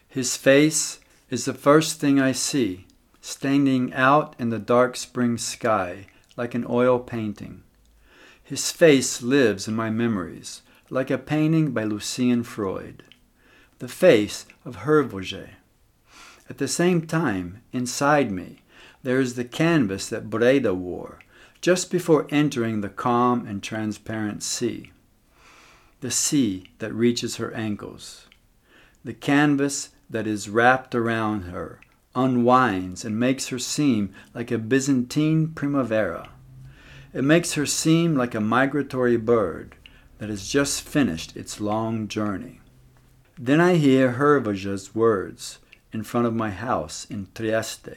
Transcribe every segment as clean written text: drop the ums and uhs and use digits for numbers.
His face is the first thing I see, standing out in the dark spring sky like an oil painting. His face lives in my memories, like a painting by Lucien Freud. The face of Hervogé. At the same time, inside me, there is the canvas that Breda wore, just before entering the calm and transparent sea. The sea that reaches her ankles. The canvas that is wrapped around her, unwinds and makes her seem like a Byzantine primavera. It makes her seem like a migratory bird that has just finished its long journey. Then I hear Hervogé's words in front of my house in Trieste.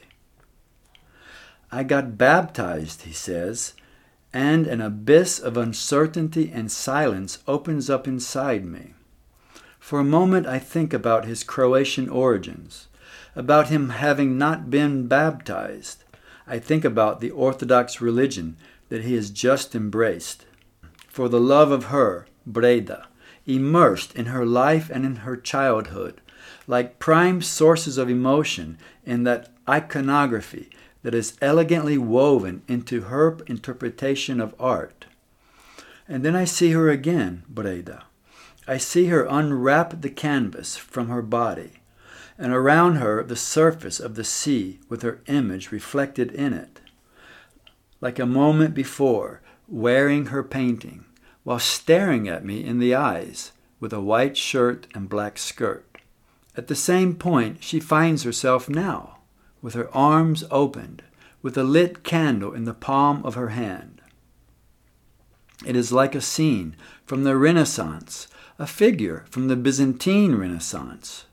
I got baptized, he says, and an abyss of uncertainty and silence opens up inside me. For a moment I think about his Croatian origins, about him having not been baptized. I think about the Orthodox religion that he has just embraced. For the love of her, Breda, immersed in her life and in her childhood, like prime sources of emotion in that iconography that is elegantly woven into her interpretation of art. And then I see her again, Breda. I see her unwrap the canvas from her body, and around her the surface of the sea with her image reflected in it. Like a moment before, wearing her painting, while staring at me in the eyes with a white shirt and black skirt. At the same point, she finds herself now, with her arms opened, with a lit candle in the palm of her hand. It is like a scene from the Renaissance, a figure from the Byzantine Renaissance.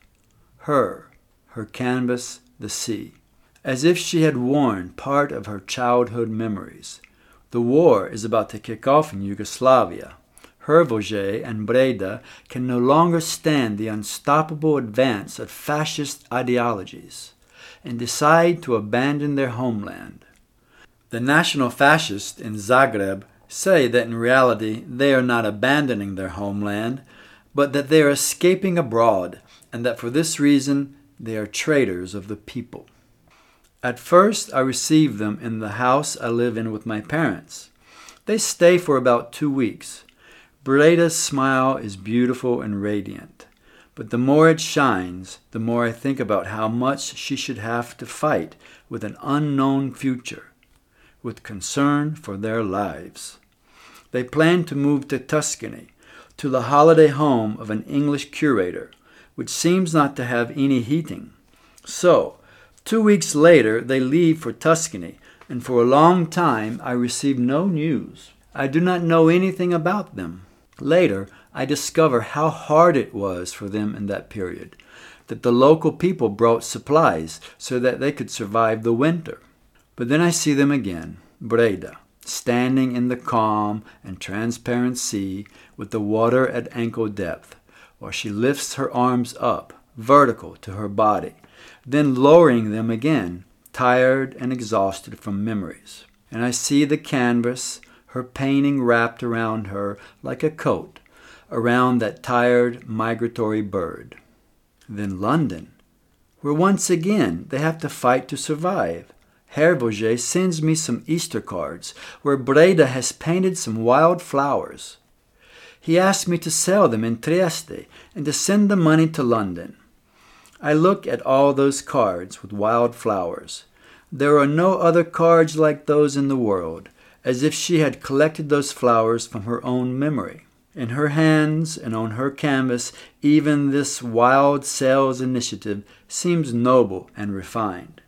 Her canvas, the sea, as if she had worn part of her childhood memories. The war is about to kick off in Yugoslavia. Hervogé and Breda can no longer stand the unstoppable advance of fascist ideologies and decide to abandon their homeland. The national fascists in Zagreb say that in reality they are not abandoning their homeland, but that they are escaping abroad, and that for this reason they are traitors of the people. At first I receive them in the house I live in with my parents. They stay for about 2 weeks. Breda's smile is beautiful and radiant, but the more it shines, the more I think about how much she should have to fight with an unknown future, with concern for their lives. They plan to move to Tuscany, to the holiday home of an English curator, which seems not to have any heating. So, 2 weeks later they leave for Tuscany, and for a long time I receive no news. I do not know anything about them. Later, I discover how hard it was for them in that period, that the local people brought supplies so that they could survive the winter. But then I see them again, Breda, standing in the calm and transparent sea with the water at ankle depth, while she lifts her arms up, vertical to her body, then lowering them again, tired and exhausted from memories. And I see the canvas, her painting wrapped around her like a coat, around that tired migratory bird. Then London, where once again they have to fight to survive. Hervogé sends me some Easter cards where Breda has painted some wild flowers. He asked me to sell them in Trieste and to send the money to London. I look at all those cards with wild flowers. There are no other cards like those in the world, as if she had collected those flowers from her own memory. In her hands and on her canvas, even this wild sales initiative seems noble and refined.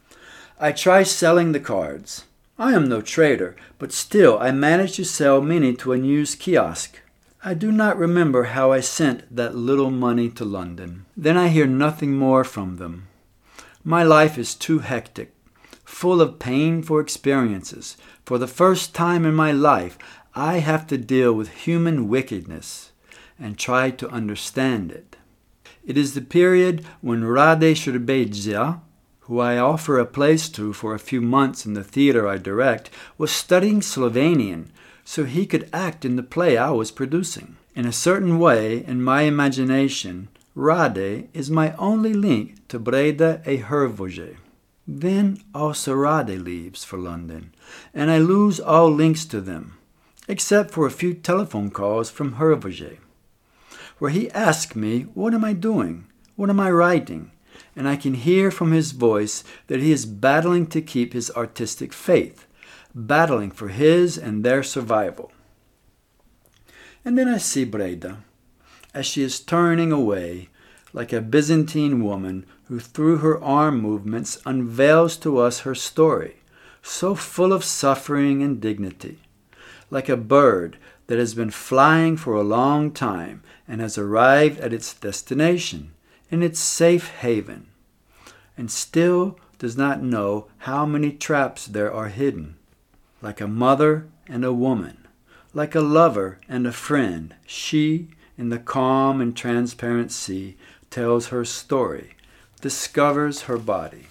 I try selling the cards. I am no trader, but still I manage to sell many to a news kiosk. I do not remember how I sent that little money to London. Then I hear nothing more from them. My life is too hectic, full of painful experiences. For the first time in my life, I have to deal with human wickedness and try to understand it. It is the period when Rade Šurbedžija, who I offer a place to for a few months in the theater I direct, was studying Slovenian so he could act in the play I was producing. In a certain way, in my imagination, Rade is my only link to Breda et Hervoge. Then also Rade leaves for London, and I lose all links to them, except for a few telephone calls from Hervoge, where he asks me, what am I doing? What am I writing? And I can hear from his voice that he is battling to keep his artistic faith, battling for his and their survival. And then I see Breda, as she is turning away, like a Byzantine woman who through her arm movements unveils to us her story, so full of suffering and dignity, like a bird that has been flying for a long time and has arrived at its destination, in its safe haven, and still does not know how many traps there are hidden. Like a mother and a woman, like a lover and a friend, she, in the calm and transparent sea, tells her story, discovers her body.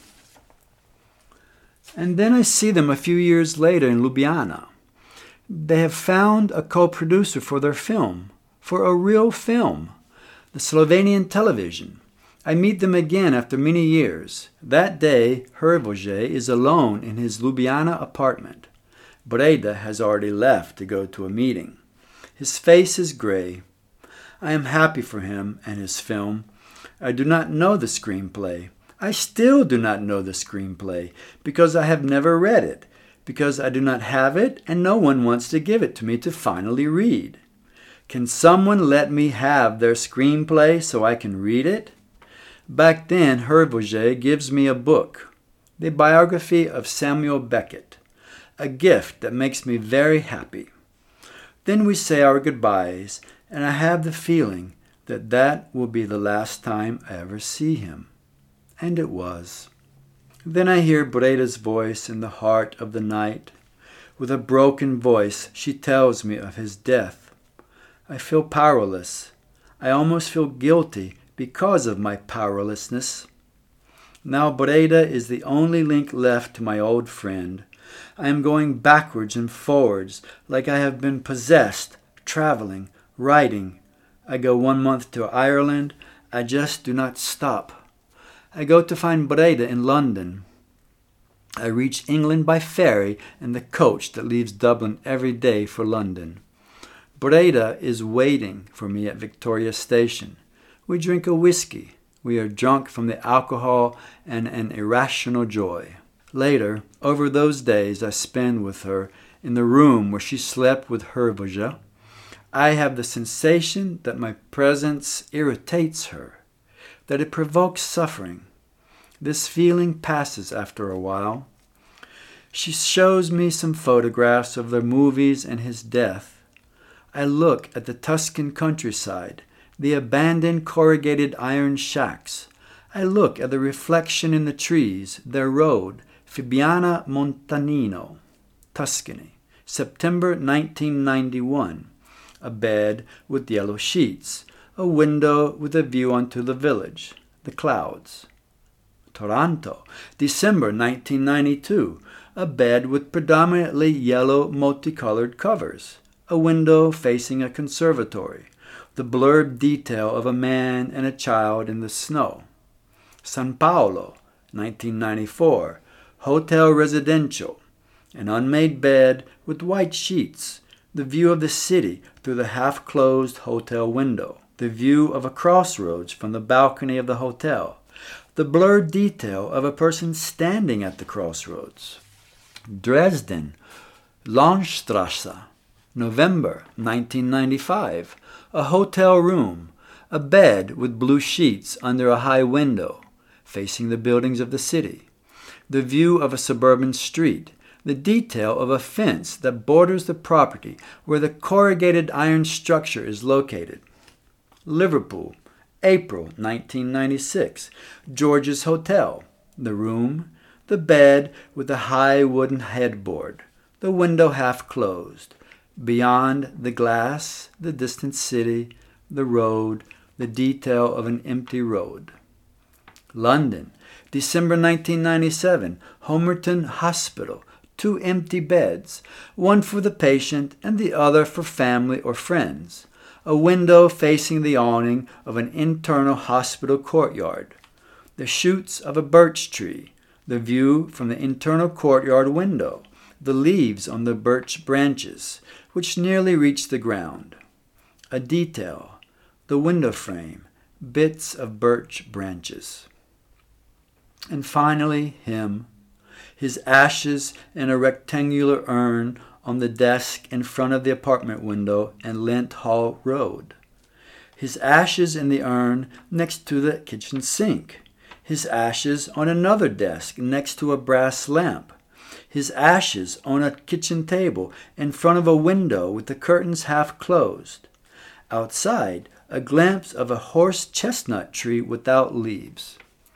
And then I see them a few years later in Ljubljana. They have found a co-producer for their film, for a real film, the Slovenian television. I meet them again after many years. That day, Hervoge is alone in his Ljubljana apartment. Breda has already left to go to a meeting. His face is gray. I am happy for him and his film. I do not know the screenplay. I still do not know the screenplay because I have never read it, because I do not have it and no one wants to give it to me to finally read. Can someone let me have their screenplay so I can read it? Back then, Hervoge gives me a book, the biography of Samuel Beckett, a gift that makes me very happy. Then we say our goodbyes, and I have the feeling that that will be the last time I ever see him. And it was. Then I hear Breda's voice in the heart of the night. With a broken voice, she tells me of his death. I feel powerless. I almost feel guilty because of my powerlessness. Now Breda is the only link left to my old friend. I am going backwards and forwards like I have been possessed, traveling, writing. I go 1 month to Ireland. I just do not stop. I go to find Breda in London. I reach England by ferry and the coach that leaves Dublin every day for London. Breda is waiting for me at Victoria Station. We drink a whiskey. We are drunk from the alcohol and an irrational joy. Later, over those days I spend with her in the room where she slept with Hervoge, I have the sensation that my presence irritates her, that it provokes suffering. This feeling passes after a while. She shows me some photographs of their movies and his death. I look at the Tuscan countryside, the abandoned corrugated iron shacks. I look at the reflection in the trees, their road, Fabiana Montanino, Tuscany, September 1991. A bed with yellow sheets, a window with a view onto the village, the clouds. Toronto, December 1992. A bed with predominantly yellow multicolored covers, a window facing a conservatory, the blurred detail of a man and a child in the snow. São Paulo, 1994. Hotel Residential, an unmade bed with white sheets, the view of the city through the half-closed hotel window, the view of a crossroads from the balcony of the hotel, the blurred detail of a person standing at the crossroads. Dresden, Landstrasse, November 1995. A hotel room, a bed with blue sheets under a high window, facing the buildings of the city, the view of a suburban street, the detail of a fence that borders the property where the corrugated iron structure is located. Liverpool, April 1996. George's Hotel, the room, the bed with the high wooden headboard, the window half closed. Beyond the glass, the distant city, the road, the detail of an empty road. London, December 1997. Homerton Hospital, 2 empty beds, one for the patient and the other for family or friends. a window facing the awning of an internal hospital courtyard, the shoots of a birch tree, the view from the internal courtyard window, the leaves on the birch branches, which nearly reach the ground. A detail, the window frame, bits of birch branches. And finally, him, his ashes in a rectangular urn on the desk in front of the apartment window in Lent Hall Road. His ashes in the urn next to the kitchen sink. His ashes on another desk next to a brass lamp. His ashes on a kitchen table in front of a window with the curtains half closed. Outside, a glimpse of a horse chestnut tree without leaves.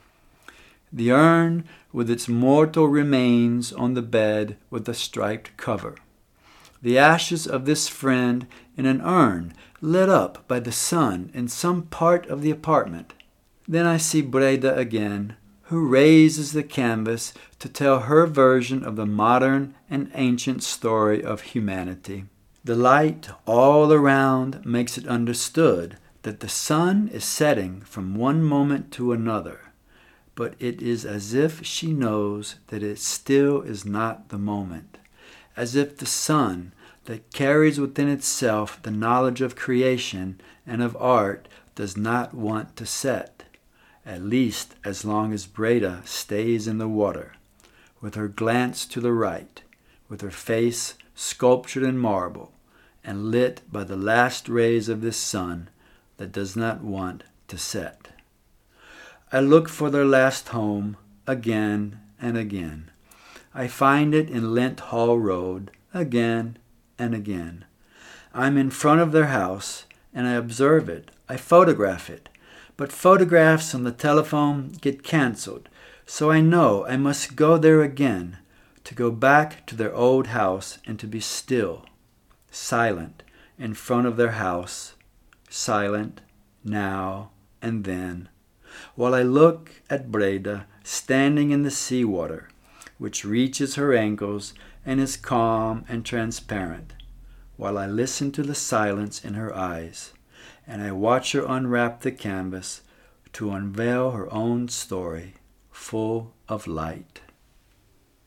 The urn with its mortal remains on the bed with a striped cover. The ashes of this friend in an urn lit up by the sun in some part of the apartment. Then I see Breda again, who raises the canvas to tell her version of the modern and ancient story of humanity. The light all around makes it understood that the sun is setting from one moment to another, but it is as if she knows that it still is not the moment, as if the sun that carries within itself the knowledge of creation and of art does not want to set, at least as long as Breda stays in the water, with her glance to the right, with her face sculptured in marble, and lit by the last rays of this sun that does not want to set. I look for their last home again and again. I find it in Lent Hall Road again and again. I'm in front of their house, and I observe it. I photograph it. But photographs on the telephone get canceled, so I know I must go there again, to go back to their old house and to be still, silent, in front of their house, silent, now and then, while I look at Breda standing in the seawater, which reaches her ankles and is calm and transparent, while I listen to the silence in her eyes, and I watch her unwrap the canvas to unveil her own story, full of light.